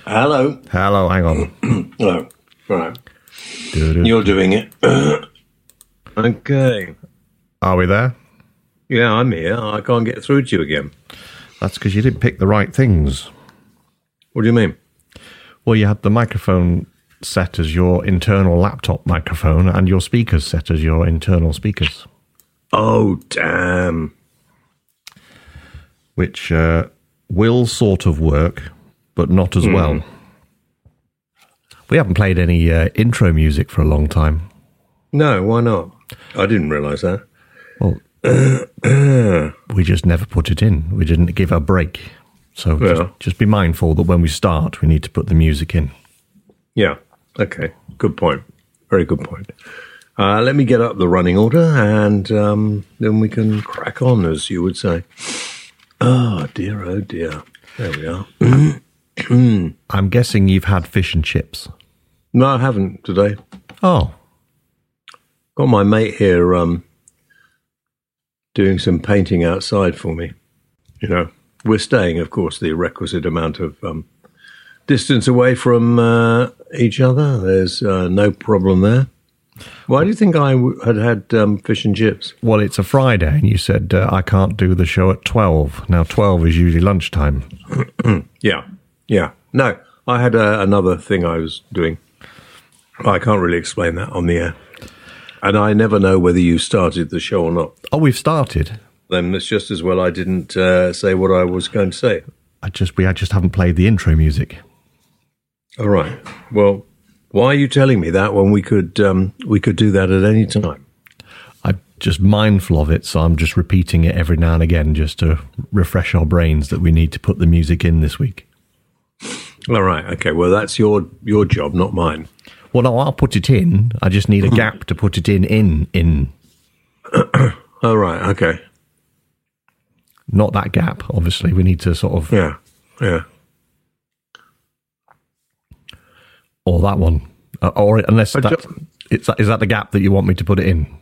Hello. Hello, hang on. Hello. Right. You're doing it. Okay. Are we there? Yeah, I'm here. I can't get through to you again. That's because you didn't pick the right things. What do you mean? Well, you had the microphone set as your internal laptop microphone and your speakers set as your internal speakers. Oh, damn. Which will sort of work, but not as well. We haven't played any intro music for a long time. No, why not? I didn't realise that. Well, we just never put it in. We didn't give a break. So just be mindful that when we start, we need to put the music in. Yeah, okay. Good point. Very good point. Let me get up the running order and then we can crack on, as you would say. Oh, dear, oh, dear. There we are. I'm guessing you've had fish and chips. No, I haven't today. Oh. Got my mate here doing some painting outside for me. You know, we're staying, of course, the requisite amount of distance away from each other. There's no problem there. Why do you think I had fish and chips? Well, it's a Friday, and you said I can't do the show at 12. Now, 12 is usually lunchtime. Yeah. No, I had another thing I was doing. I can't really explain that on the air. And I never know whether you started the show or not. Oh, we've started. Then it's just as well I didn't say what I was going to say. We just haven't played the intro music. All right. Well, why are you telling me that when we could do that at any time? I'm just mindful of it, so I'm just repeating it every now and again just to refresh our brains that we need to put the music in this week. All right. Okay. Well, that's your job, not mine. Well, no, I'll put it in. I just need a gap to put it in. All right. Okay. Not that gap, obviously. We need to sort of... Yeah. Or that one. Or unless is that the gap that you want me to put it in?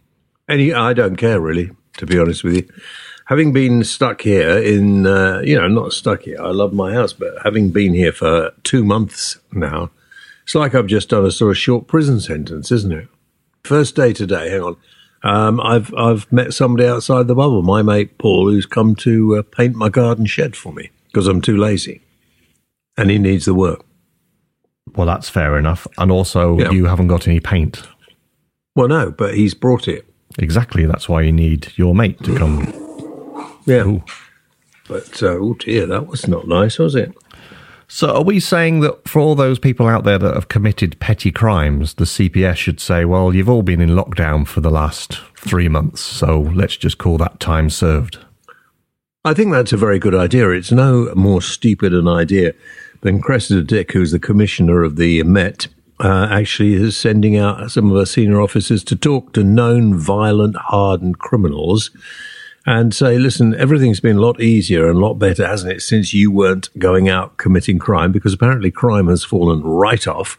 I don't care, really, to be honest with you. Having been stuck here not stuck here, I love my house, but having been here for 2 months now, it's like I've just done a sort of short prison sentence, isn't it? First day today, hang on. I've met somebody outside the bubble, my mate Paul, who's come to paint my garden shed for me because I'm too lazy and he needs the work. Well, that's fair enough. And also, You haven't got any paint. Well, no, but he's brought it. Exactly. That's why you need your mate to come. Yeah. Ooh. But, oh dear, that was not nice, was it? So are we saying that for all those people out there that have committed petty crimes, the CPS should say, well, you've all been in lockdown for the last 3 months, so let's just call that time served? I think that's a very good idea. It's no more stupid an idea than Cressida Dick, who's the commissioner of the Met, actually is sending out some of her senior officers to talk to known violent, hardened criminals and say, listen, everything's been a lot easier and a lot better, hasn't it, since you weren't going out committing crime, because apparently crime has fallen right off.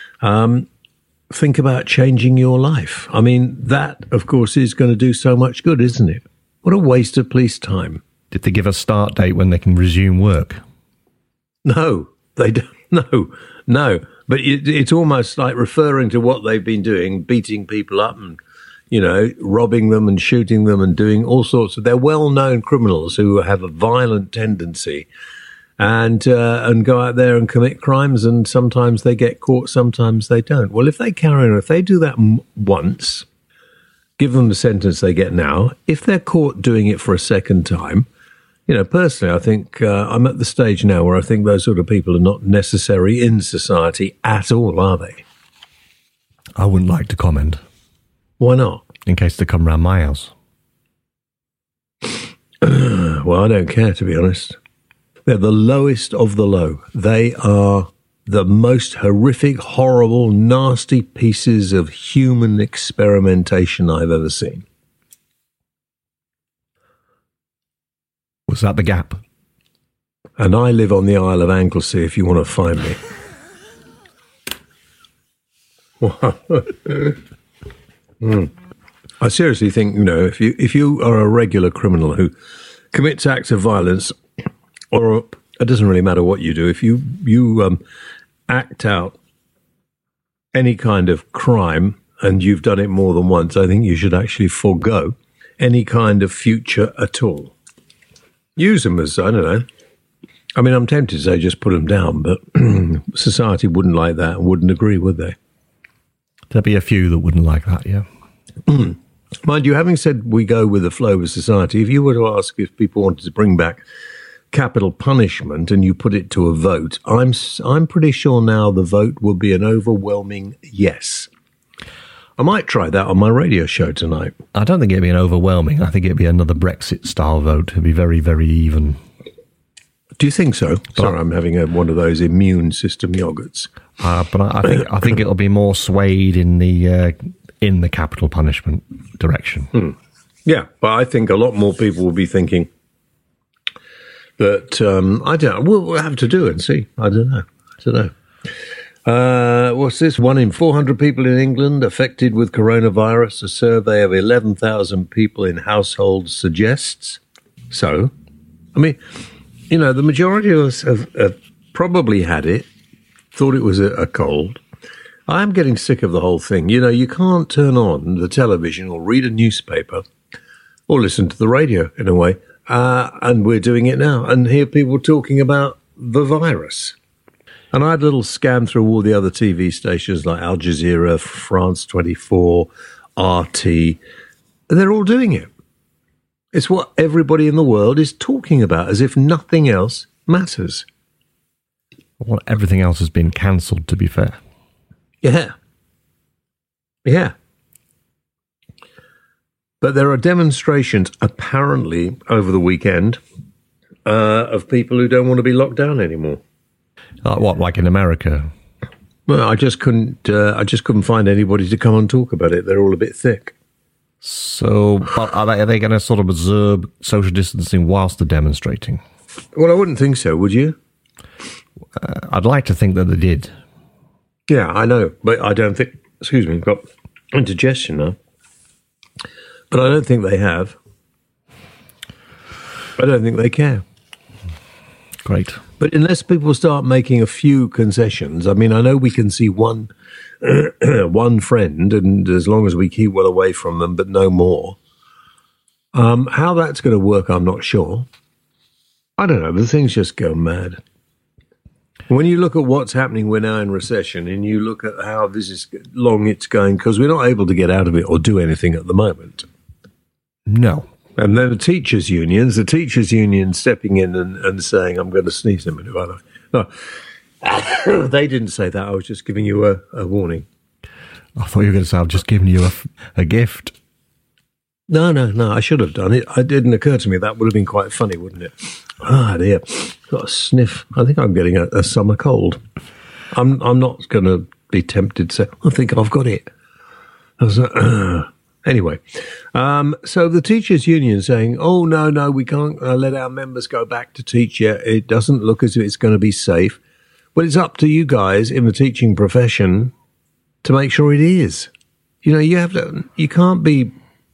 Think about changing your life. I mean, that, of course, is going to do so much good, isn't it? What a waste of police time. Did they give a start date when they can resume work? No, they don't. No. But it's almost like referring to what they've been doing, beating people up and, robbing them and shooting them and doing all sorts of... They're well-known criminals who have a violent tendency and go out there and commit crimes, and sometimes they get caught, sometimes they don't. Well, if they carry on, if they do that once, give them the sentence they get now. If they're caught doing it for a second time... personally, I think I'm at the stage now where I think those sort of people are not necessary in society at all, are they? I wouldn't like to comment. Why not? In case they come round my house. Well, I don't care, to be honest. They're the lowest of the low. They are the most horrific, horrible, nasty pieces of human experimentation I've ever seen. Was that the gap? And I live on the Isle of Anglesey if you want to find me. I seriously think, if you are a regular criminal who commits acts of violence or It doesn't really matter what you do. If you act out any kind of crime and you've done it more than once, I think you should actually forego any kind of future at all. Use them as, I don't know. I mean, I'm tempted to say just put them down, but society wouldn't like that and wouldn't agree, would they? There'd be a few that wouldn't like that, yeah. Mind you, having said we go with the flow of society, if you were to ask if people wanted to bring back capital punishment and you put it to a vote, I'm pretty sure now the vote will be an overwhelming yes. I might try that on my radio show tonight. I don't think it'd be an overwhelming. I think it'd be another Brexit-style vote. It'd be very, very even. Do you think so? Sorry, I'm having one of those immune system yogurts. But I think it'll be more swayed in the capital punishment direction. Yeah, but I think a lot more people will be thinking that I don't. We'll have to do it and see. I don't know. What's this? 1 in 400 people in England affected with coronavirus. A survey of 11,000 people in households suggests. So, I mean, you know, the majority of us have probably had it, thought it was a cold. I'm getting sick of the whole thing. You know, you can't turn on the television or read a newspaper or listen to the radio, in a way, and we're doing it now, and hear people talking about the virus. And I had a little scan through all the other TV stations like Al Jazeera, France 24, RT, and they're all doing it. It's what everybody in the world is talking about, as if nothing else matters. Well, everything else has been cancelled, to be fair. Yeah. But there are demonstrations, apparently, over the weekend, of people who don't want to be locked down anymore. What, like in America? Well, I just couldn't find anybody to come and talk about it. They're all a bit thick. So, but are they going to sort of observe social distancing whilst they're demonstrating? Well, I wouldn't think so, would you? I'd like to think that they did. Yeah, I know, but I don't think... Excuse me, I've got indigestion now. But I don't think they have. I don't think they care. Great. But unless people start making a few concessions, I mean, I know we can see one friend, and as long as we keep well away from them, but no more. How that's going to work, I'm not sure. I don't know, the things just go mad. When you look at what's happening, we're now in recession, and you look at how this is long it's going, because we're not able to get out of it or do anything at the moment. No. And then the teachers' union stepping in and saying, I'm going to sneeze in a minute. No, they didn't say that. I was just giving you a warning. I thought you were going to say, I'm just giving you a gift. No, I should have done it. It didn't occur to me. That would have been quite funny, wouldn't it? Ah, dear. Got a sniff. I think I'm getting a summer cold. I'm not going to be tempted to say, I think I've got it. I was like, Anyway, so the teachers' union saying, oh, no, we can't let our members go back to teach yet. It doesn't look as if it's going to be safe. Well, it's up to you guys in the teaching profession to make sure it is. You know, you can't be,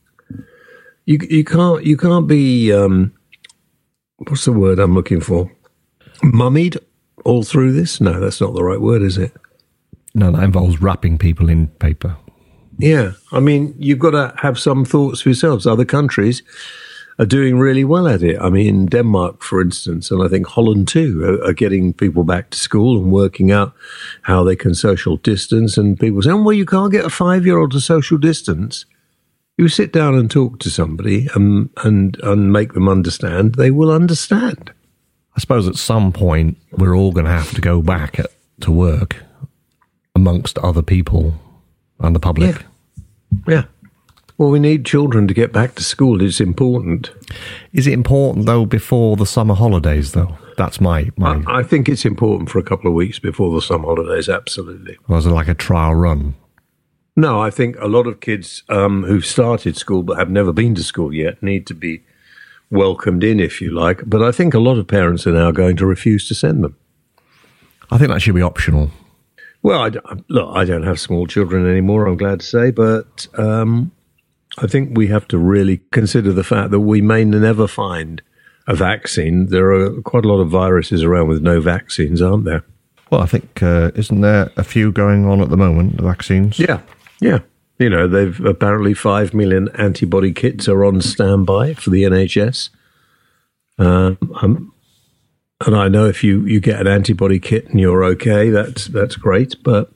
what's the word I'm looking for? Mummied all through this? No, that's not the right word, is it? No, that involves wrapping people in paper. Yeah, I mean, you've got to have some thoughts for yourselves. Other countries are doing really well at it. I mean, Denmark, for instance, and I think Holland too, are getting people back to school and working out how they can social distance. And people say, well, you can't get a 5-year-old to social distance. You sit down and talk to somebody and make them understand. They will understand. I suppose at some point we're all going to have to go back to work amongst other people and the public. Yeah. Well, we need children to get back to school. It's important. Is it important, though, before the summer holidays, though? That's my... I think it's important for a couple of weeks before the summer holidays, absolutely. Was it like a trial run? No, I think a lot of kids who've started school but have never been to school yet need to be welcomed in, if you like. But I think a lot of parents are now going to refuse to send them. I think that should be optional. Well, I don't have small children anymore, I'm glad to say, but I think we have to really consider the fact that we may never find a vaccine. There are quite a lot of viruses around with no vaccines, aren't there? Well, I think, isn't there a few going on at the moment, the vaccines? Yeah. You know, they've apparently 5 million antibody kits are on standby for the NHS. And I know if you get an antibody kit and you're okay, that's great. But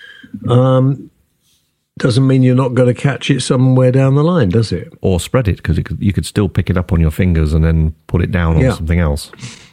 doesn't mean you're not going to catch it somewhere down the line, does it? Or spread it, because you could still pick it up on your fingers and then put it down on something else.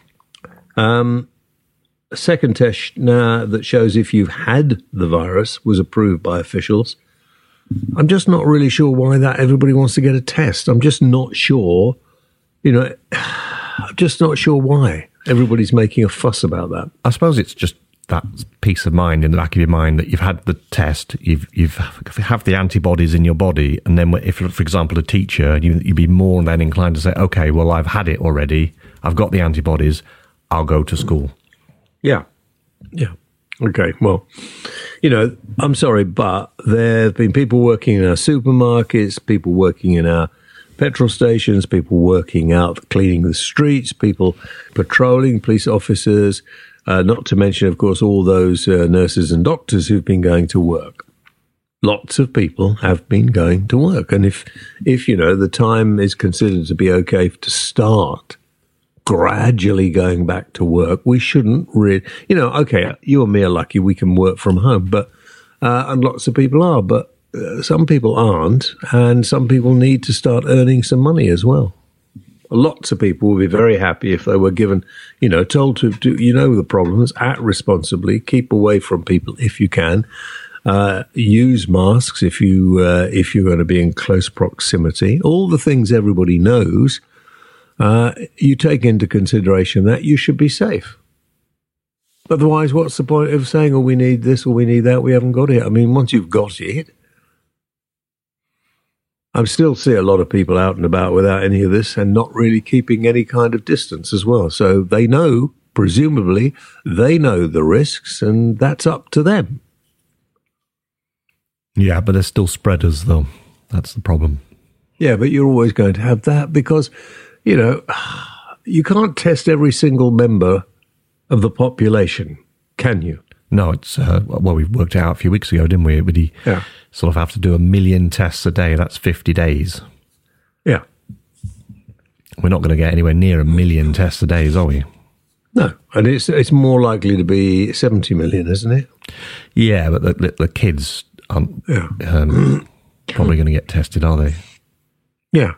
A second test now that shows if you've had the virus was approved by officials. I'm just not really sure why that everybody wants to get a test. I'm just not sure, I'm just not sure why everybody's making a fuss about that. I suppose it's just that peace of mind in the back of your mind that you've had the test, you've have the antibodies in your body, and then if, for example, a teacher, you'd be more than inclined to say, okay, well, I've had it already, I've got the antibodies, I'll go to school. Yeah. Okay, well, I'm sorry, but there have been people working in our supermarkets, people working in our petrol stations, people working out cleaning the streets, people patrolling, police officers, not to mention, of course, all those nurses and doctors who've been going to work. Lots of people have been going to work. And if the time is considered to be okay to start gradually going back to work, we shouldn't really, okay, you and me are lucky we can work from home, but and lots of people are, but some people aren't, and some people need to start earning some money as well. Lots of people will be very happy if they were given, told to do, the problems, act responsibly, keep away from people if you can, use masks if you're going to be in close proximity, all the things everybody knows. You take into consideration that you should be safe. Otherwise, what's the point of saying, we need this or we need that? We haven't got it. I mean, once you've got it, I still see a lot of people out and about without any of this and not really keeping any kind of distance as well. So they know, presumably, they know the risks, and that's up to them. Yeah, but they're still spreaders, though. That's the problem. Yeah, but you're always going to have that because you can't test every single member of the population, can you? No, it's, we worked out a few weeks ago, didn't we? Would sort of have to do 1 million tests a day? That's 50 days. Yeah. We're not going to get anywhere near 1 million tests a day, are we? No, and it's more likely to be 70 million, isn't it? Yeah, but the kids aren't probably going to get tested, are they? Yeah.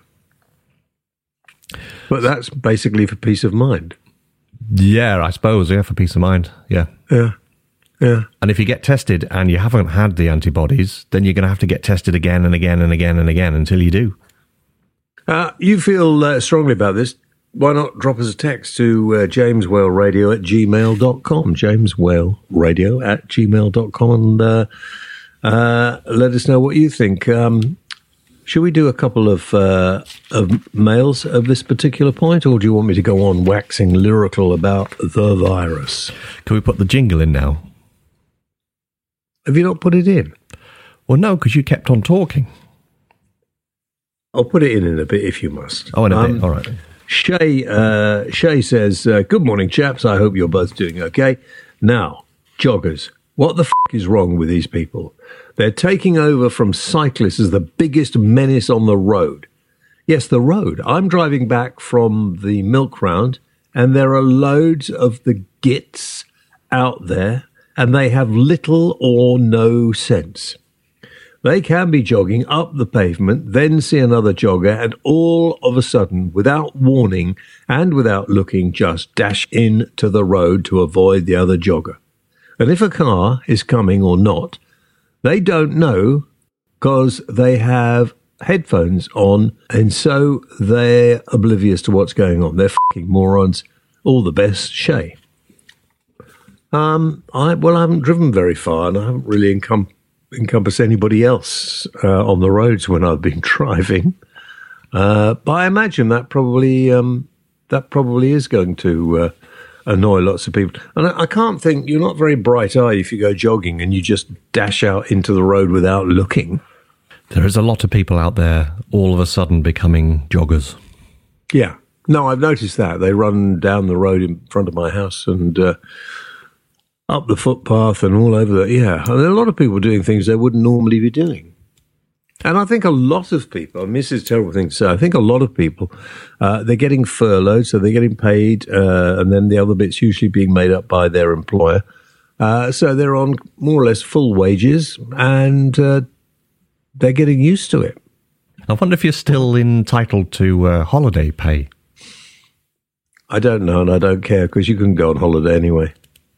But that's basically for peace of mind. Yeah, I suppose, for peace of mind, yeah. Yeah. And if you get tested and you haven't had the antibodies, then you're going to have to get tested again and again and again and again until you do. You feel strongly about this, why not drop us a text to jameswhaleradio@gmail.com, jameswhaleradio@gmail.com, and let us know what you think. Should we do a couple of mails of this particular point, or do you want me to go on waxing lyrical about the virus? Can we put the jingle in now? Have you not put it in? Well, no, because you kept on talking. I'll put it in a bit if you must. Oh, in a bit, all right. Shay says, good morning, chaps. I hope you're both doing okay. Now, joggers, what the is wrong with these people? They're taking over from cyclists as the biggest menace on the road. Yes, the road. I'm driving back from the milk round, and there are loads of the gits out there, and they have little or no sense. They can be jogging up the pavement, then see another jogger, and all of a sudden, without warning and without looking, just dash into the road to avoid the other jogger. And if a car is coming or not, they don't know because they have headphones on, and so they're oblivious to what's going on. They're fucking morons. All the best, Shay. I haven't driven very far, and I haven't really encompassed anybody else on the roads when I've been driving. But I imagine that probably is going to annoy lots of people. And I can't think, you're not very bright, are you, if you go jogging and you just dash out into the road without looking? There is a lot of people out there all of a sudden becoming joggers. Yeah, No, I've noticed that. They run down the road in front of my house and up the footpath and all over that. Yeah, and there are a lot of people doing things they wouldn't normally be doing. And I think a lot of people, I mean, this is a terrible thing to say, I think a lot of people, they're getting furloughed, so they're getting paid, and then the other bit's usually being made up by their employer. So they're on more or less full wages, and they're getting used to it. I wonder if you're still entitled to holiday pay. I don't know, and I don't care, because you can go on holiday anyway.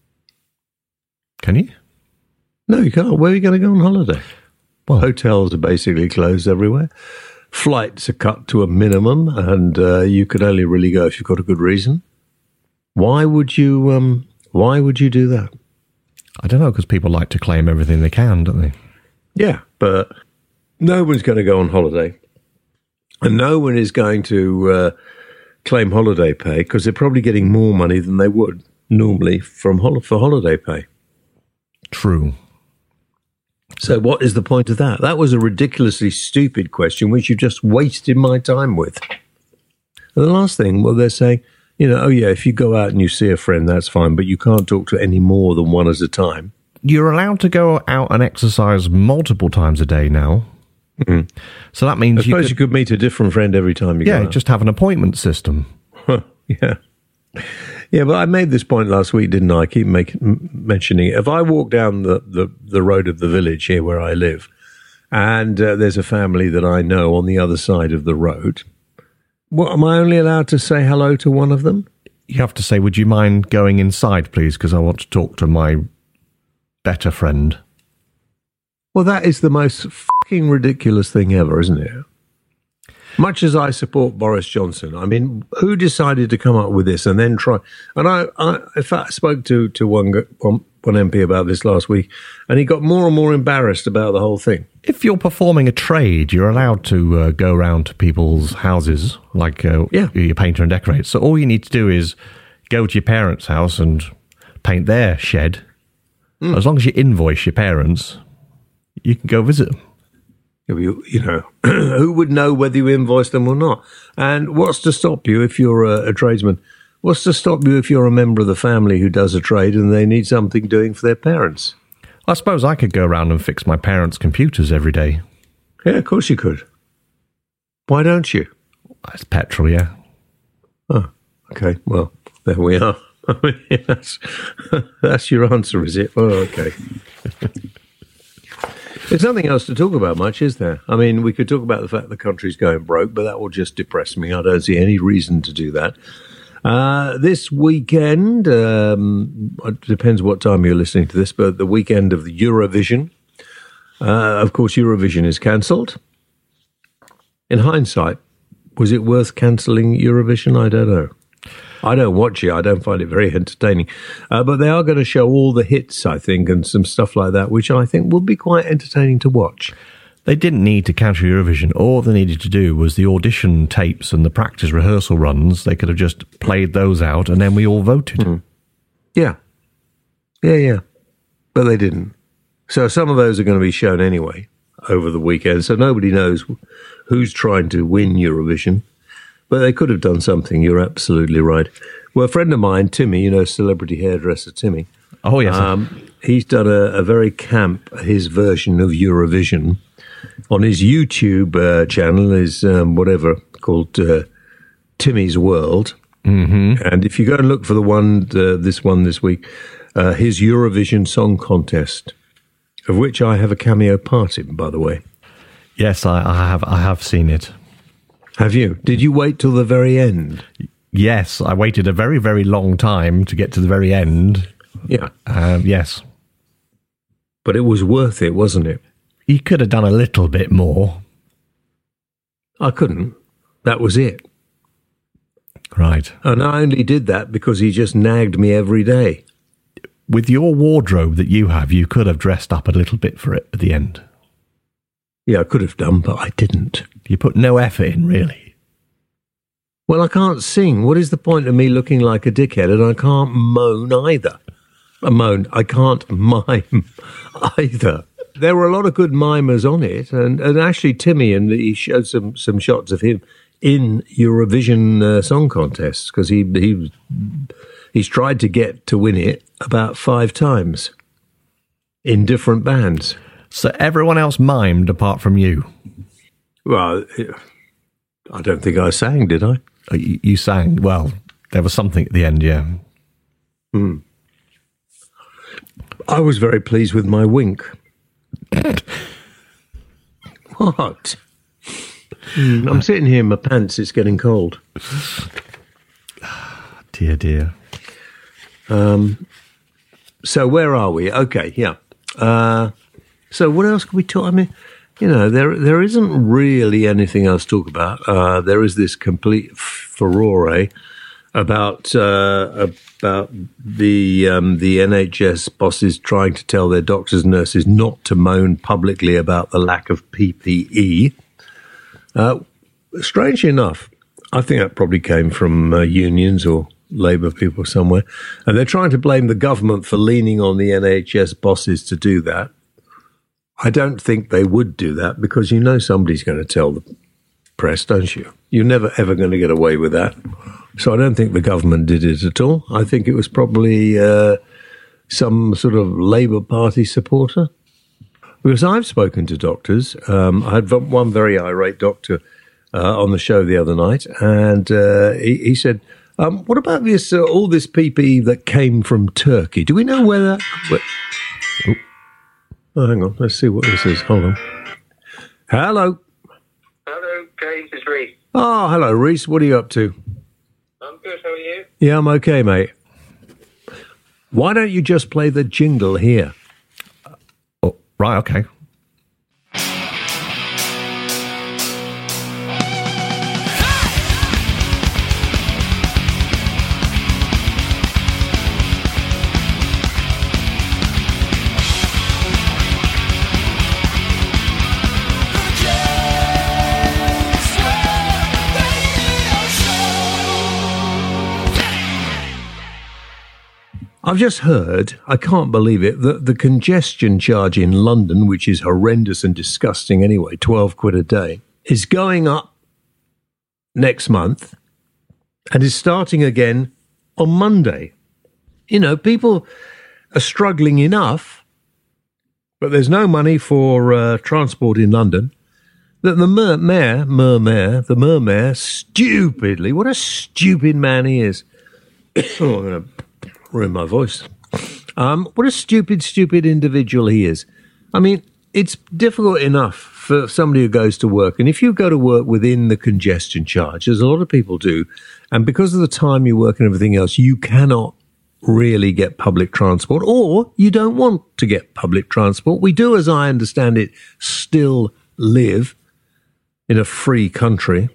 Can you? No, you can't. Where are you going to go on holiday? Well, hotels are basically closed everywhere. Flights are cut to a minimum, and you can only really go if you've got a good reason. Why would you do that? I don't know, because people like to claim everything they can, don't they? Yeah, but no one's going to go on holiday, and no one is going to claim holiday pay because they're probably getting more money than they would normally for holiday pay. True. So what is the point of that? That was a ridiculously stupid question, which you just wasted my time with. And the last thing, well, they're saying, oh yeah, if you go out and you see a friend, that's fine, but you can't talk to any more than one at a time. You're allowed to go out and exercise multiple times a day now. Mm-hmm. So that means I suppose you could meet a different friend every time you go out. Yeah, just have an appointment system. Yeah. Yeah, but I made this point last week, didn't I? I keep mentioning it. If I walk down the road of the village here where I live, and there's a family that I know on the other side of the road, what, am I only allowed to say hello to one of them? You have to say, would you mind going inside, please, because I want to talk to my better friend. Well, that is the most fucking ridiculous thing ever, isn't it? Much as I support Boris Johnson, I mean, who decided to come up with this and then try? And I in fact, spoke to one MP about this last week, and he got more and more embarrassed about the whole thing. If you're performing a trade, you're allowed to go around to people's houses, like your painter and decorator. So all you need to do is go to your parents' house and paint their shed. Mm. As long as you invoice your parents, you can go visit them. Who would know whether you invoice them or not? And what's to stop you if you're a tradesman? What's to stop you if you're a member of the family who does a trade and they need something doing for their parents? I suppose I could go around and fix my parents' computers every day. Yeah, of course you could. Why don't you? It's petrol, yeah. Oh, okay. Well, there we are. I mean, that's your answer, is it? Oh, okay. There's nothing else to talk about much, is there? I mean, we could talk about the fact the country's going broke, but that will just depress me. I don't see any reason to do that. This weekend, it depends what time you're listening to this, but the weekend of the Eurovision. Of course, Eurovision is cancelled. In hindsight, was it worth cancelling Eurovision? I don't know. I don't watch it. I don't find it very entertaining. But they are going to show all the hits, I think, and some stuff like that, which I think will be quite entertaining to watch. They didn't need to cancel Eurovision. All they needed to do was the audition tapes and the practice rehearsal runs. They could have just played those out and then we all voted. Mm. Yeah. Yeah. But they didn't. So some of those are going to be shown anyway over the weekend. So nobody knows who's trying to win Eurovision. But they could have done something. You're absolutely right. Well, a friend of mine, Timmy, celebrity hairdresser Timmy. Oh, yes. He's done a very his version of Eurovision on his YouTube channel, is whatever, called Timmy's World. Mm-hmm. And if you go and look for this week, his Eurovision Song Contest, of which I have a cameo part in, by the way. Yes, I have seen it. Have you? Did you wait till the very end? Yes, I waited a very, very long time to get to the very end. Yeah. Yes. But it was worth it, wasn't it? You could have done a little bit more. I couldn't. That was it. Right. And I only did that because he just nagged me every day. With your wardrobe that you have, you could have dressed up a little bit for it at the end. Yeah, I could have done, but I didn't. You put no effort in, really. Well, I can't sing. What is the point of me looking like a dickhead? And I can't moan either. I can't mime either. There were a lot of good mimers on it. And actually, Timmy, and he showed some shots of him in Eurovision Song Contest because he's tried to get to win it about 5 times in different bands. So everyone else mimed apart from you? Well, I don't think I sang, did I? You sang. Well, there was something at the end, yeah. I was very pleased with my wink. What? I'm sitting here in my pants. It's getting cold. Dear. So where are we? Okay, yeah. So what else can we talk? I mean, there isn't really anything else to talk about. There is this complete furore about the NHS bosses trying to tell their doctors and nurses not to moan publicly about the lack of PPE. Strangely enough, I think that probably came from unions or Labour people somewhere, and they're trying to blame the government for leaning on the NHS bosses to do that. I don't think they would do that because somebody's going to tell the press, don't you? You're never, ever going to get away with that. So I don't think the government did it at all. I think it was probably some sort of Labour Party supporter. Because I've spoken to doctors. I had one very irate doctor on the show the other night, and he said, what about this all this PPE that came from Turkey? Do we know where that... Oh, hang on. Let's see what this is. Hold on. Hello. Hello, James. It's Reese. Oh, hello, Reese. What are you up to? I'm good. How are you? Yeah, I'm okay, mate. Why don't you just play the jingle here? Oh, right, okay. I've just heard, I can't believe it, that the congestion charge in London, which is horrendous and disgusting anyway, 12 quid a day, is going up next month and is starting again on Monday. People are struggling enough, but there's no money for transport in London, that the mayor, stupidly, what a stupid man he is. I'm going to ruin my voice. What a stupid individual he is. I mean, it's difficult enough for somebody who goes to work, and if you go to work within the congestion charge, as a lot of people do, and because of the time you work and everything else, you cannot really get public transport, or you don't want to get public transport. We do, as I understand it, still live in a free country.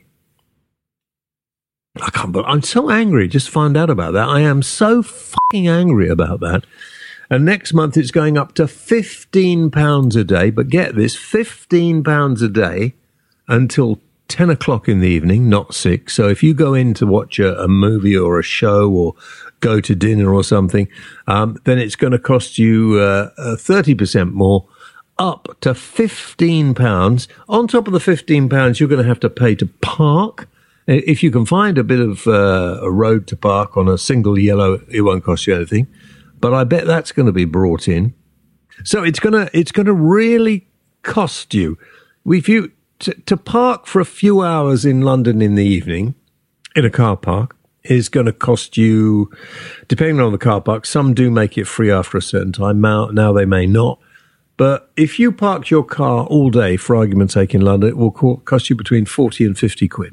I'm so angry. Just find out about that. I am so fucking angry about that. And next month it's going up to £15 a day. But get this, £15 a day until 10 o'clock in the evening, not 6. So if you go in to watch a movie or a show or go to dinner or something, then it's going to cost you 30% more, up to £15. On top of the £15, you're going to have to pay to park. If you can find a bit of a road to park on a single yellow, it won't cost you anything. But I bet that's going to be brought in. So it's going to really cost you. If you to park for a few hours in London in the evening in a car park is going to cost you, depending on the car park. Some do make it free after a certain time. Now they may not. But if you park your car all day, for argument's sake, in London, it will cost you between 40 and 50 quid.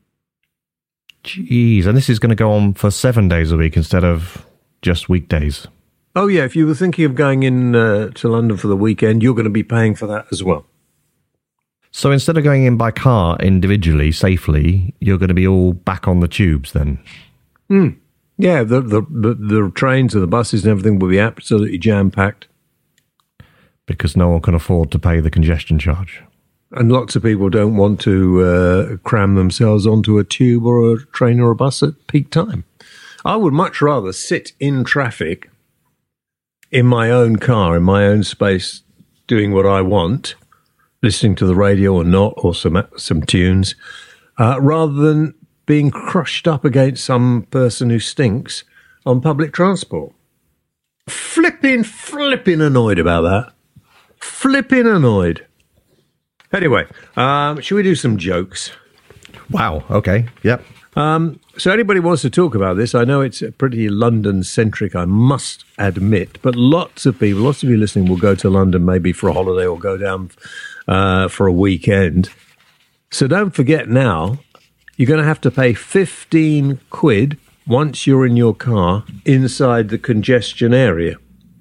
Jeez, and this is going to go on for 7 days a week instead of just weekdays. Oh, yeah, if you were thinking of going in to London for the weekend, you're going to be paying for that as well. So instead of going in by car individually, safely, you're going to be all back on the tubes then? Yeah, the trains and the buses and everything will be absolutely jam-packed. Because no one can afford to pay the congestion charge. And lots of people don't want to cram themselves onto a tube or a train or a bus at peak time. I would much rather sit in traffic in my own car, in my own space, doing what I want, listening to the radio or not, or some tunes, rather than being crushed up against some person who stinks on public transport. Flipping annoyed about that. Flipping annoyed. Anyway, should we do some jokes? Wow. Okay. Yep. So anybody wants to talk about this, I know it's pretty London-centric, I must admit, but lots of you listening will go to London maybe for a holiday or go down for a weekend. So don't forget now, you're going to have to pay 15 quid once you're in your car inside the congestion area.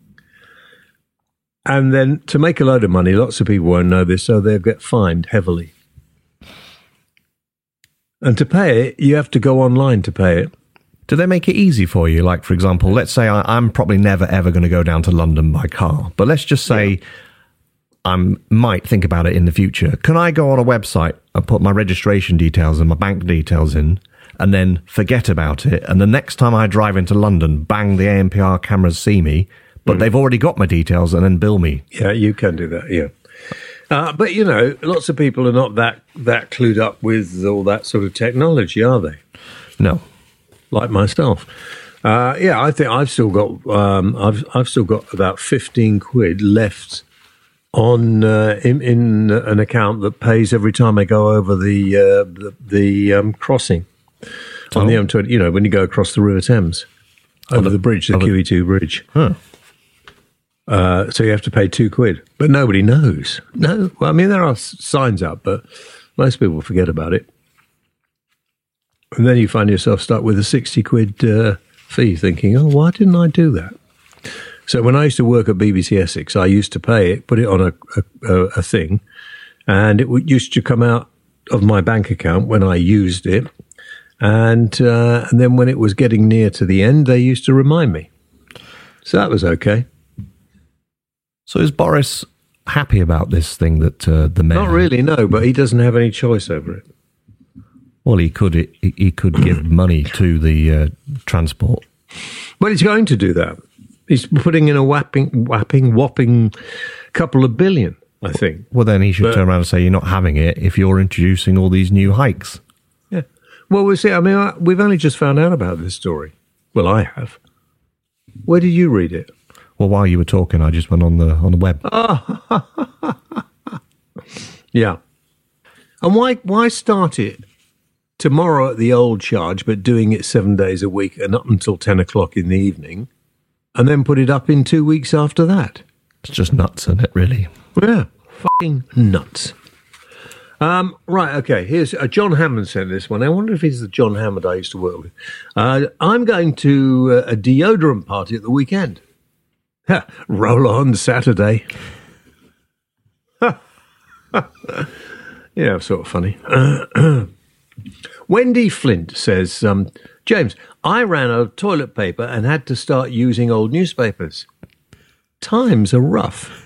And then to make a load of money, lots of people won't know this, so they'll get fined heavily. And to pay it, you have to go online to pay it. Do they make it easy for you? Like, for example, let's say I'm probably never, ever going to go down to London by car. But let's just say I might think about it in the future. Can I go on a website and put my registration details and my bank details in and then forget about it? And the next time I drive into London, bang, the ANPR cameras see me, but they've already got my details and then bill me. Yeah, you can do that, yeah. But, you know, lots of people are not that clued up with all that sort of technology, are they? No. Like myself. I think I've still got I've still got about 15 quid left on in an account that pays every time I go over the crossing on the M20. You know, when you go across the River Thames over the bridge, the QE2 bridge. Huh. So you have to pay 2 quid, but nobody knows. No, well, I mean there are signs up, but most people forget about it. And then you find yourself stuck with a 60 quid fee thinking, oh, why didn't I do that? So when I used to work at BBC Essex, I used to pay it, put it on a thing, and it used to come out of my bank account when I used it. And then when it was getting near to the end, they used to remind me. So that was okay. So is Boris happy about this thing that the mayor... Not really, no, but he doesn't have any choice over it. Well, he could give money to the transport. Well, he's going to do that. He's putting in a whopping couple of billion, I think. Well, then he should turn around and say, you're not having it if you're introducing all these new hikes. Yeah. Well, we'll see. I mean, we've only just found out about this story. Well, I have. Where did you read it? Well, while you were talking, I just went on the web. Yeah. And why start it tomorrow at the old charge, but doing it 7 days a week and up until 10 o'clock in the evening, and then put it up in 2 weeks after that? It's just nuts, isn't it, really? Yeah, fucking nuts. Right, okay, here's John Hammond sent this one. I wonder if he's the John Hammond I used to work with. I'm going to a deodorant party at the weekend. Roll on Saturday. Yeah, sort of funny. Wendy Flint says, James, I ran out of toilet paper and had to start using old newspapers. Times are rough.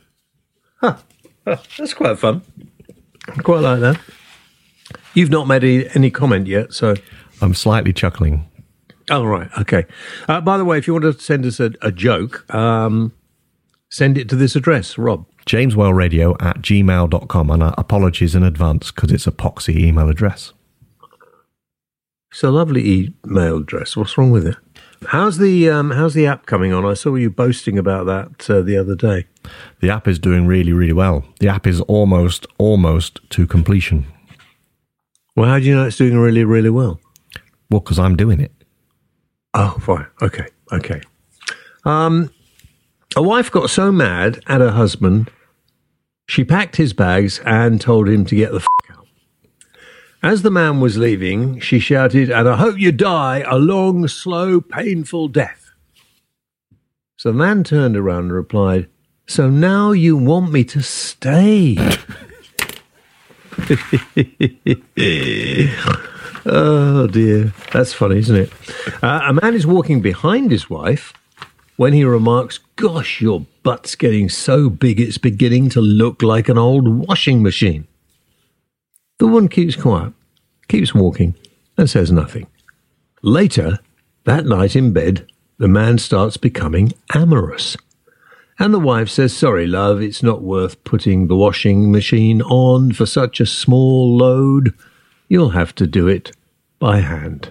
That's quite fun. I quite like that. You've not made any comment yet, so... I'm slightly chuckling. Oh, right, okay. By the way, if you want to send us a joke, send it to this address, Rob. jameswellradio@gmail.com, and apologies in advance because it's a poxy email address. It's a lovely email address. What's wrong with it? How's the app coming on? I saw you boasting about that the other day. The app is doing really, really well. The app is almost to completion. Well, how do you know it's doing really, really well? Well, because I'm doing it. Oh, fine. Okay. A wife got so mad at her husband, she packed his bags and told him to get the out. As the man was leaving, she shouted, "And I hope you die a long, slow, painful death." So the man turned around and replied, "So now you want me to stay?" Oh, dear. That's funny, isn't it? A man is walking behind his wife when he remarks, "Gosh, your butt's getting so big it's beginning to look like an old washing machine." The woman keeps quiet, keeps walking, and says nothing. Later, that night in bed, the man starts becoming amorous. And the wife says, "Sorry, love, it's not worth putting the washing machine on for such a small load." you'll have to do it by hand.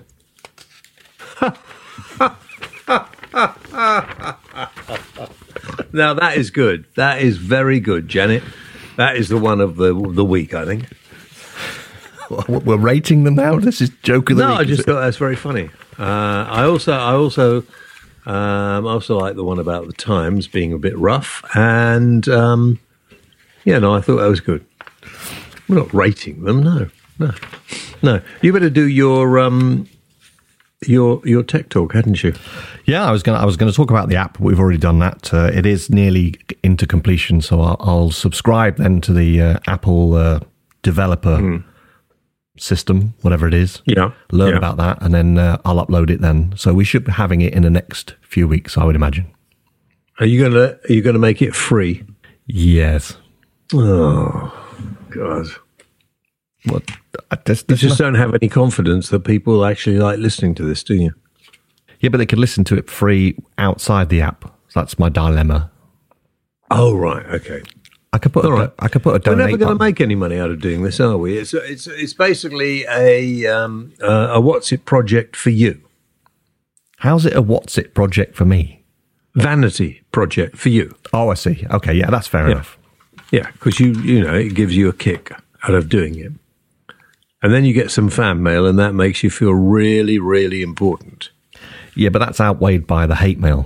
Now, that is good. That is very good, Janet. That is the one of the week, I think. We're rating them now? This is joke of the week. No, I just thought that's very funny. I also like the one about the Times being a bit rough. And, I thought that was good. We're not rating them, no. You better do your tech talk, hadn't you? Yeah, I was going to talk about the app. We've already done that. It is nearly into completion, so I'll subscribe then to the Apple developer system, whatever it is. Yeah, learn about that, and then I'll upload it then. So we should be having it in the next few weeks, I would imagine. Are you gonna make it free? Yes. Oh God. What? You just don't have any confidence that people actually like listening to this, do you? Yeah, but they could listen to it free outside the app. That's my dilemma. Oh, right. Okay. I could put a donate. We're never going to make any money out of doing this, are we? It's basically a what's it project for you. How's it a what's it project for me? Vanity project for you. Oh, I see. Okay, yeah, that's fair enough. Yeah, because it gives you a kick out of doing it. And then you get some fan mail, and that makes you feel really, really important. Yeah, but that's outweighed by the hate mail.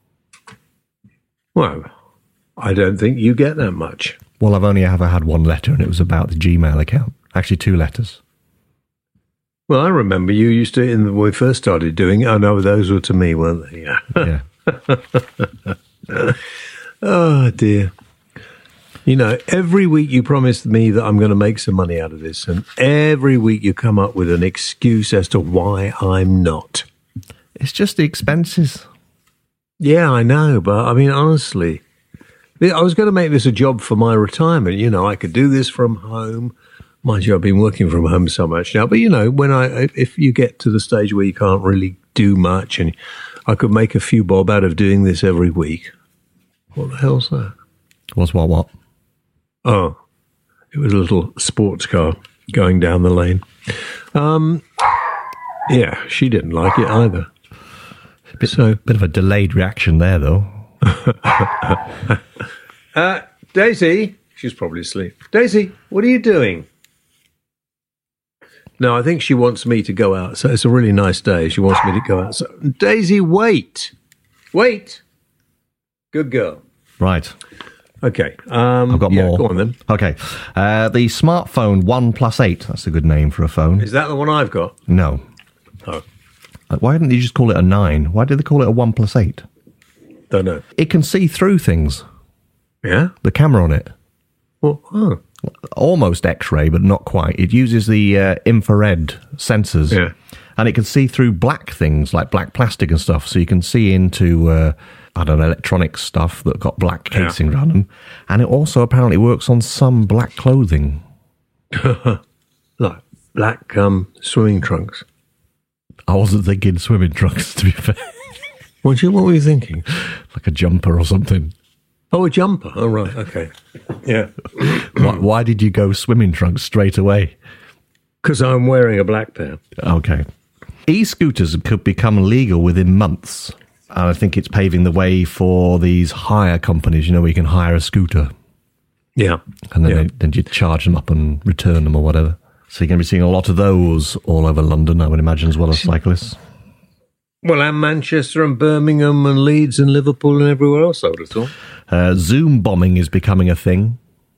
Well, I don't think you get that much. Well, I've only ever had one letter, and it was about the Gmail account. Actually, 2 letters. Well, I remember you used to, when we first started doing it, I know those were to me, weren't they? Yeah. Oh, dear. Every week you promised me that I'm going to make some money out of this, and every week you come up with an excuse as to why I'm not. It's just the expenses. Yeah, I know, but I mean, honestly, I was going to make this a job for my retirement. I could do this from home. Mind you, I've been working from home so much now, but if you get to the stage where you can't really do much, and I could make a few bob out of doing this every week. What the hell's that? What's what? Oh, it was a little sports car going down the lane. Yeah, she didn't like it either. Bit of a delayed reaction there, though. Daisy, she's probably asleep. Daisy, what are you doing? No, I think she wants me to go out. So it's a really nice day. She wants me to go out. So, Daisy, wait. Good girl. Right. Okay. I've got more. Go on then. Okay. The smartphone OnePlus 8. That's a good name for a phone. Is that the one I've got? No. Oh. Why didn't you just call it a 9? Why did they call it a OnePlus 8? Don't know. It can see through things. Yeah? The camera on it. Well, oh. Almost X-ray, but not quite. It uses the infrared sensors. Yeah. And it can see through black things, like black plastic and stuff. So you can see into, electronic stuff that got black casing around them. And it also apparently works on some black clothing. Like black swimming trunks. I wasn't thinking swimming trunks, to be fair. What were you thinking? Like a jumper or something. Oh, a jumper. Oh, right. Okay. Yeah. Why did you go swimming trunks straight away? Because I'm wearing a black pair. Okay. E-scooters could become legal within months. And I think it's paving the way for these hire companies, where you can hire a scooter. Yeah. And then you charge them up and return them or whatever. So you're going to be seeing a lot of those all over London, I would imagine, as well as cyclists. Well, and Manchester and Birmingham and Leeds and Liverpool and everywhere else, I would have thought. Zoom bombing is becoming a thing.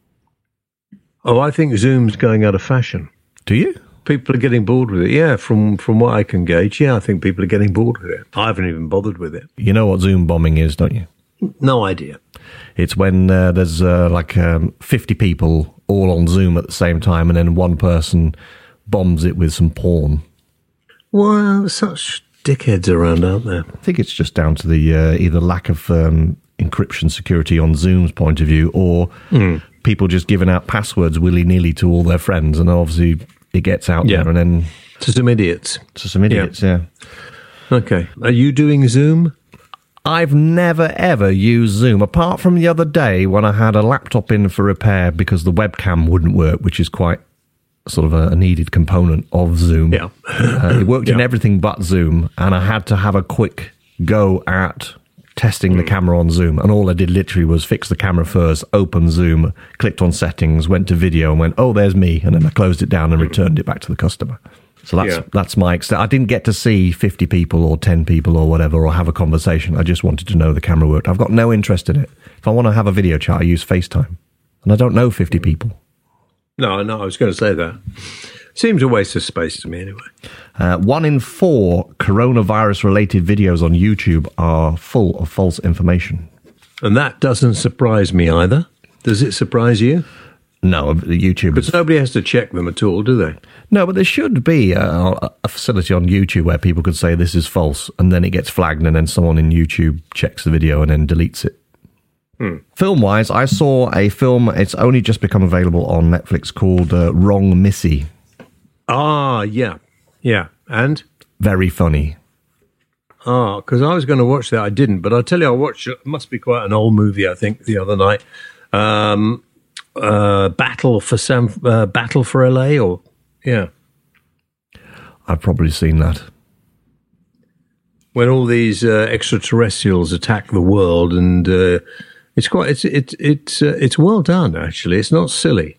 Oh, I think Zoom's going out of fashion. Do you? People are getting bored with it. Yeah, from what I can gauge, I think people are getting bored with it. I haven't even bothered with it. You know what Zoom bombing is, don't you? No idea. It's when there's 50 people all on Zoom at the same time, and then one person bombs it with some porn. Well, such dickheads around, aren't there? I think it's just down to the either lack of encryption security on Zoom's point of view, or people just giving out passwords willy-nilly to all their friends, and obviously it gets out there, and then... To some idiots. Yeah. Okay. Are you doing Zoom? I've never, ever used Zoom, apart from the other day when I had a laptop in for repair because the webcam wouldn't work, which is quite sort of a needed component of Zoom. Yeah. It worked in Yeah. everything but Zoom, and I had to have a quick go at testing the camera on Zoom. And all I did literally was fix the camera first, open Zoom, clicked on settings, went to video, and went, oh, there's me. And then I closed it down and returned it back to the customer. So that's my extent. I didn't get to see 50 people or 10 people or whatever, or have a conversation. I just wanted to know the camera worked. I've got no interest in it. If I want to have a video chat, I use FaceTime. And I don't know 50 people. No, I was going to say that. Seems a waste of space to me anyway. 1 in 4 coronavirus-related videos on YouTube are full of false information. And that doesn't surprise me either. Does it surprise you? No, the YouTube... Because nobody has to check them at all, do they? No, but there should be a facility on YouTube where people could say this is false, and then it gets flagged, and then someone in YouTube checks the video and then deletes it. Film-wise, I saw a film, it's only just become available on Netflix, called Wrong Missy. Ah, yeah. Yeah. And? Very funny. Ah, because I was going to watch that. I didn't. But I tell you, I watched it. Must be quite an old movie, I think, the other night. Battle for LA, or... Yeah. I've probably seen that. When all these extraterrestrials attack the world, and it's well done, actually. It's not silly.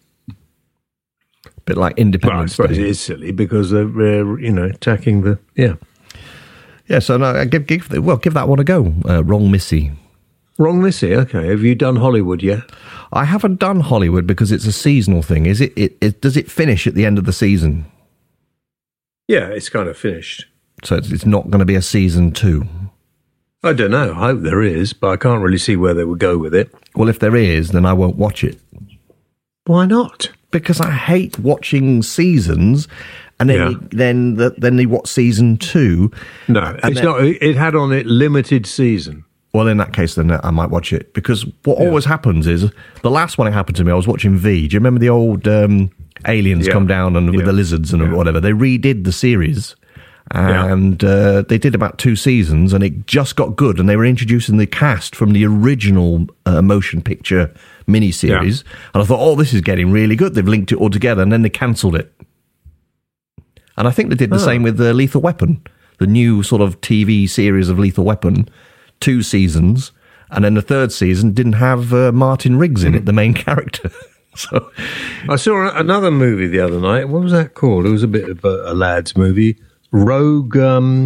Bit like Well, I Independence suppose Day. it is silly because they're attacking the... Yeah. Yeah, so no, give that one a go. Wrong Missy. Wrong Missy, okay. Have you done Hollywood yet? I haven't done Hollywood because it's a seasonal thing. Is it does it finish at the end of the season? Yeah, it's kind of finished. So it's not going to be a season 2. I don't know. I hope there is, but I can't really see where they would go with it. Well, if there is, then I won't watch it. Why not? Because I hate watching seasons, and then Yeah. then they watch season 2. No, it's not. It had on it limited season. Well, in that case, then I might watch it, because what always happens is, the last one it happened to me, I was watching V. Do you remember the old aliens come down and with the lizards and whatever? They redid the series, and they did about 2 seasons, and it just got good, and they were introducing the cast from the original motion picture miniseries, and I thought, oh, this is getting really good. They've linked it all together, and then they cancelled it. And I think they did the same with Lethal Weapon, the new sort of TV series of Lethal Weapon. 2 seasons, and then the 3rd season didn't have Martin Riggs in it, the main character. So I saw another movie the other night. What was that called? It was a bit of a lad's movie. Rogue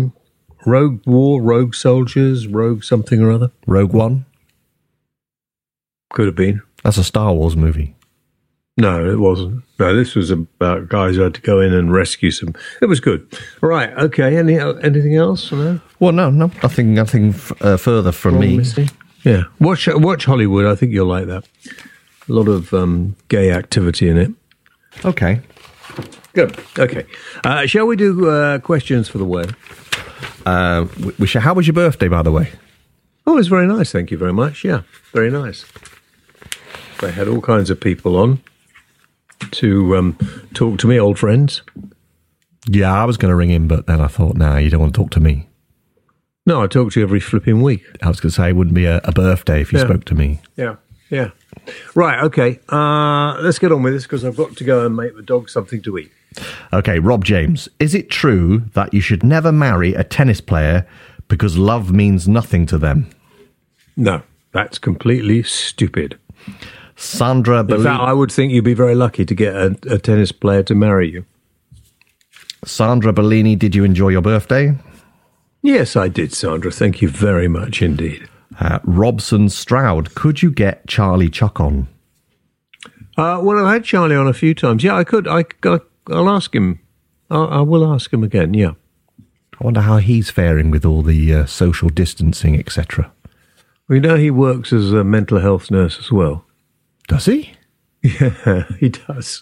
War, Rogue Soldiers, Rogue something or other. Rogue One? Could have been. That's a Star Wars movie. No, it wasn't. No, this was about guys who had to go in and rescue some. It was good. Right, okay. Anything else? No? Well, no, nothing further from me. Yeah. Watch Hollywood. I think you'll like that. A lot of gay activity in it. Okay. Good. Okay. Shall we do questions for the web? How was your birthday, by the way? Oh, it was very nice. Thank you very much. Yeah, very nice. They had all kinds of people on to talk to me, old friends. Yeah, I was going to ring him, but then I thought, nah, you don't want to talk to me. No, I talk to you every flipping week. I was going to say it wouldn't be a birthday if you spoke to me. Yeah. Right, okay. Let's get on with this because I've got to go and make the dog something to eat. Okay, Rob James, is it true that you should never marry a tennis player because love means nothing to them? No, that's completely stupid. Sandra In Bellini. fact, I would think you'd be very lucky to get a tennis player to marry you. Sandra Bellini, did you enjoy your birthday? Yes, I did, Sandra. Thank you very much indeed. Robson Stroud, could you get Charlie Chuck on? Well, I've had Charlie on a few times. Yeah, I could. I'll ask him. I will ask him again, yeah. I wonder how he's faring with all the social distancing, etc. We know he works as a mental health nurse as well. Does he? Yeah, he does.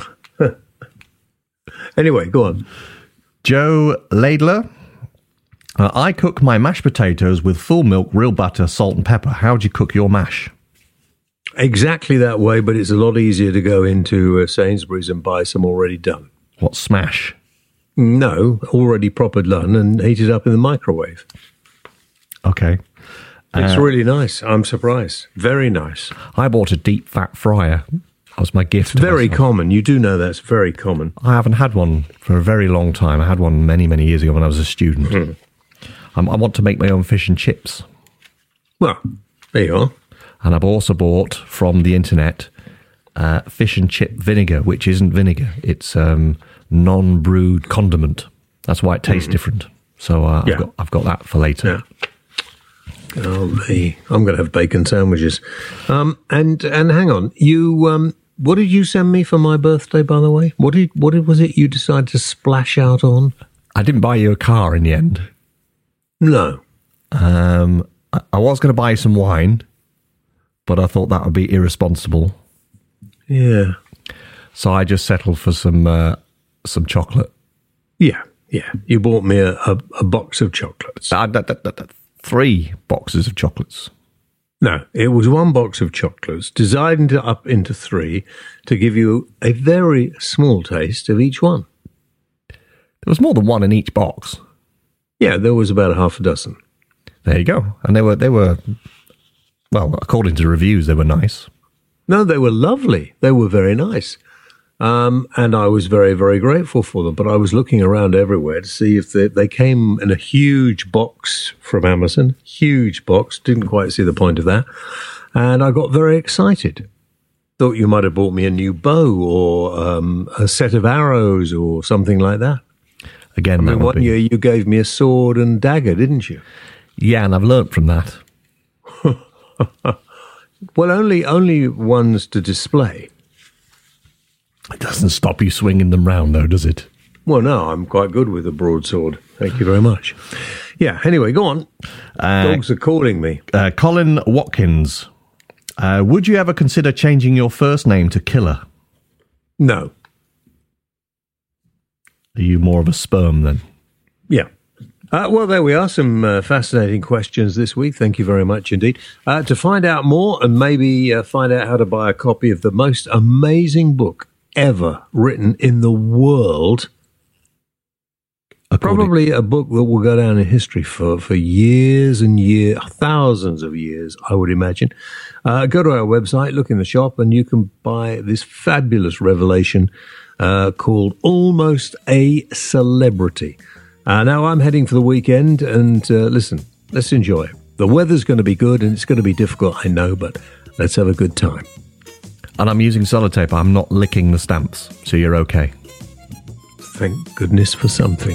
Anyway, go on. Joe Laidler, I cook my mashed potatoes with full milk, real butter, salt and pepper. How do you cook your mash? Exactly that way, but it's a lot easier to go into Sainsbury's and buy some already done. What, smash? No, already proper done and heated up in the microwave. Okay. It's really nice. I'm surprised. Very nice. I bought a deep fat fryer. That was my gift. It's very myself. common. You do know that's very common. I haven't had one for a very long time. I had one many, many years ago when I was a student. I want to make my own fish and chips. Well, there you are. And I've also bought from the internet fish and chip vinegar, which isn't vinegar. It's non-brewed condiment. That's why it tastes different. So I've got that for later. Yeah. I'm going to have bacon sandwiches. And hang on, you what did you send me for my birthday, by the way? What was it you decided to splash out on? I didn't buy you a car in the end. No. I was going to buy some wine, but I thought that would be irresponsible. Yeah. So I just settled for some chocolate. Yeah. You bought me a box of chocolates. 3 boxes of chocolates. No, it was 1 box of chocolates, designed up into 3 to give you a very small taste of each one. There was more than one in each box. Yeah, there was about half a dozen. There you go. And they were, well, according to the reviews, they were nice. No, they were lovely. They were very nice. And I was very, very grateful for them. But I was looking around everywhere to see if they came in a huge box from Amazon. Huge box. Didn't quite see the point of that. And I got very excited. Thought you might have bought me a new bow or a set of arrows or something like that. Again, I mean, one year you gave me a sword and dagger, didn't you? Yeah, and I've learnt from that. Well, only ones to display. It doesn't stop you swinging them round, though, does it? Well, no, I'm quite good with a broadsword. Thank you very much. Yeah, anyway, go on. Dogs are calling me. Colin Watkins. Would you ever consider changing your first name to Killer? No. Are you more of a sperm, then? Yeah. Well, there we are. Some fascinating questions this week. Thank you very much indeed. To find out more and maybe find out how to buy a copy of the most amazing book ever written in the world, probably a book that will go down in history for years and years, thousands of years, I would imagine. Go to our website, look in the shop, and you can buy this fabulous revelation called Almost a Celebrity. Now I'm heading for the weekend, and listen, let's enjoy it. The weather's going to be good, and it's going to be difficult, I know, but let's have a good time. And I'm using sellotape. I'm not licking the stamps, so you're okay. Thank goodness for something.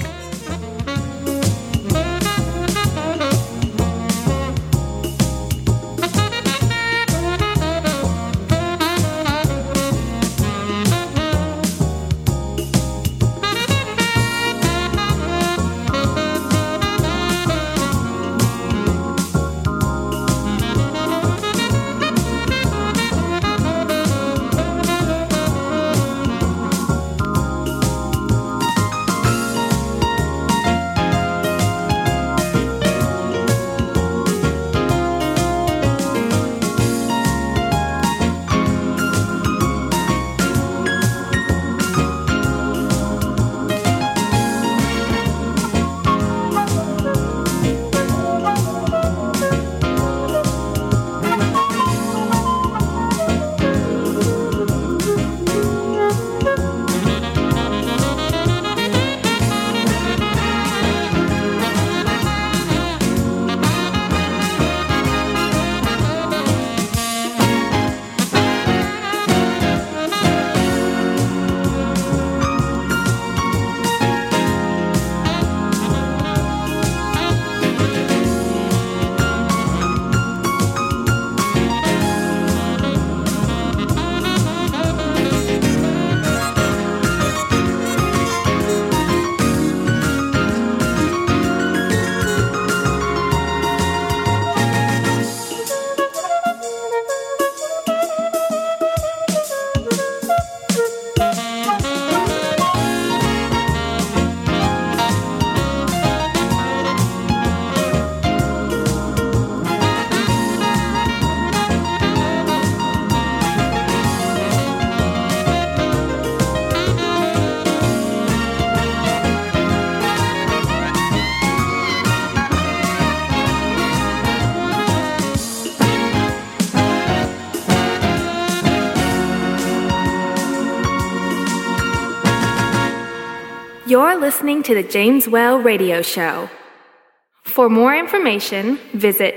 You're listening to the James Whale Radio Show. For more information, visit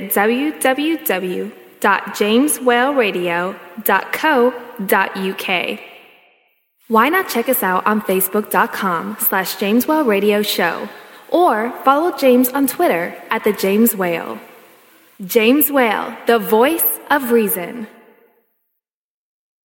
www.jameswhaleradio.co.uk. Why not check us out on Facebook.com/James Whale Radio Show, or follow James on Twitter @the James Whale. James Whale, the voice of reason.